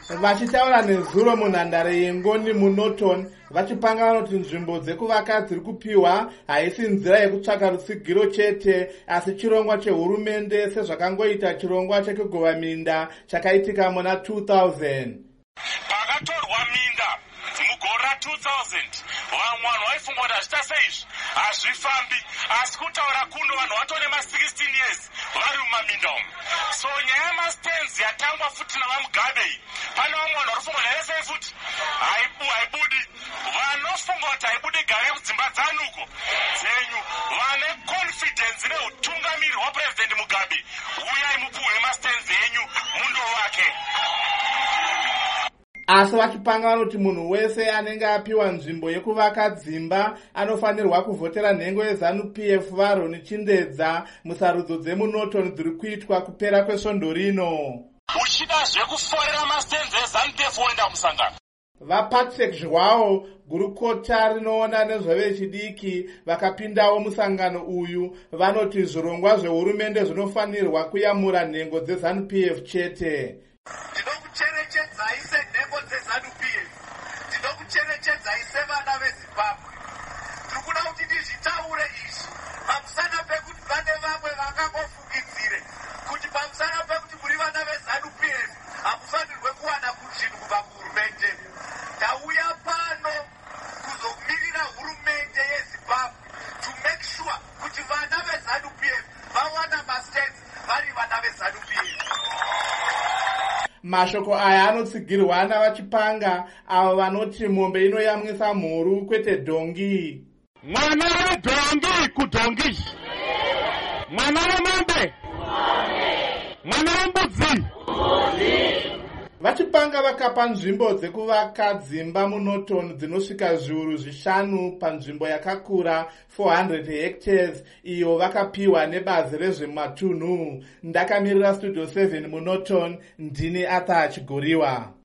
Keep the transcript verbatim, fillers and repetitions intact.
Vachitaura nezuro munhandare yengoni muNorton, vachipanga vanoti nzvimbo dzekuvaka dziri kupiwa haisi nzira yekutsvaka rutsigiro chete, asi chirongwa chehurumende sezvakangoita chirongwa chekugova minda chakaitika muna two thousand. Pakatorwa minda mugore two thousand, vanhu vaifunga kuti hazviita seizvi hazvifambi, asi kutaura kuno vanhu vatone ma sixteen years vari mumaminda umu. So nyaya yemastenzi yatangwa futi navamugabe iyi, pane vamwe vanhu varifunga kuti haisei futi haibudi, vanofunga kuti haibudi gare kudzimba dzanuko dzenyu, vane confidence neutungamiri hwaPresident Mugabe, uyai mupuhwe mastenzi enyu mundovake. Asi vachipanga vanoti munhu wese anenge apiwa nzvimbo yekuvaka dzimba anofanirwa kuvhotera nhengo yeZANU-P F vaRoni Chindedza musarudzo dzemuNorton dziri kuitwa kupera kwesvondo rino. Uchida zvekuforera mastenzi eZANU-P F woenda musangano. VaPatrick Zhwao, gurukota rinoona nezvevechidiki, vakapindawo musangano uyu, vanoti zvirongwa zvehurumende zvinofanirwa kuyamura nhengo dzeZANU-P F chete. Ndinokucherechedzai senhengo dzeZANU-P F, ndinokucherechedzai sevana veZimbabwe. Tiri kuda kuti ndizvitaure izvi pamusana pekuti pane vamwe vakangofungidzire kuti pamusana pekuti muri vana veZANU-P F hamufanirwe kuwana zvinhu kubva kuhurumende. Ndauya pano kuzomirira hurumende yeZimbabwe to make sure kuti vana veZANU-P F vawana mastenzi vari vana veZANU-P F. Mashoko aya anotsigirwa navachipanga avo vanoti mombe inoyamwisa mhuru kwete dhongi. Mwana wedhongi kudhongi, mwana wemombe, mwana wembudzi. Vachipanga vakapa nzvimbo dzekuvaka dzimba muNorton dzinosvika zviuru zvishanu panzvimbo yakakura four hundred hectares iyo vakapiwa nebazi rezvematunhu. Ndakamirira Studio seven muNorton, ndini Arthur Chigoriwa.